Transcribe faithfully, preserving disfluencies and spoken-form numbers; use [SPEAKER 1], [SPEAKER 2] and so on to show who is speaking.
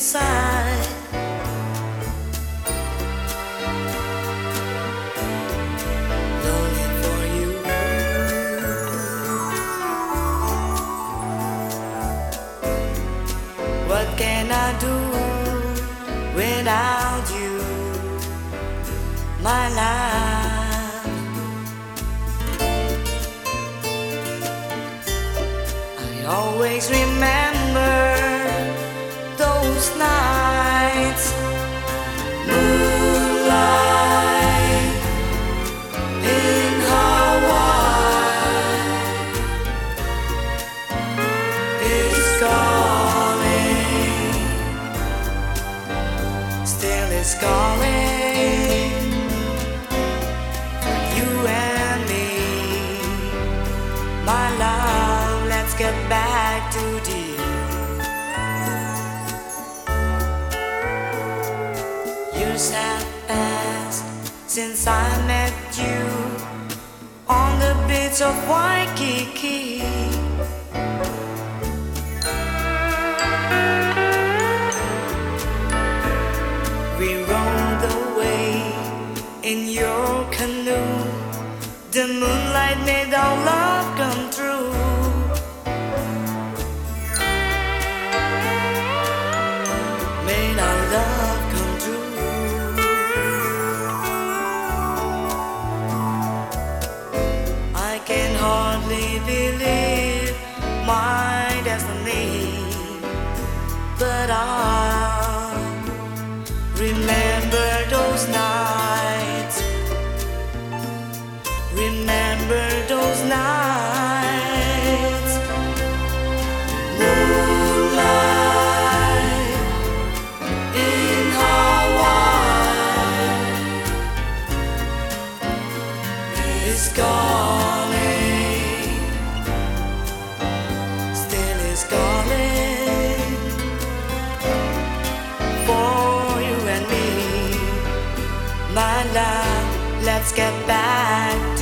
[SPEAKER 1] inside. Longing for you. What can I do without you, my love? I always remember those nights, moonlight in Hawaii. It's calling, still it's calling, you and me, my love. Let's get back to the years have passed since I met you on the beach of Waikiki. We roamed away in your canoe. The moonlight made our love come true. Made our love come true. I can hardly believe my destiny, but I remember those nights. Remember those nights. Moonlight in Hawaii is calling, still is calling for you and me, my love. Let's get back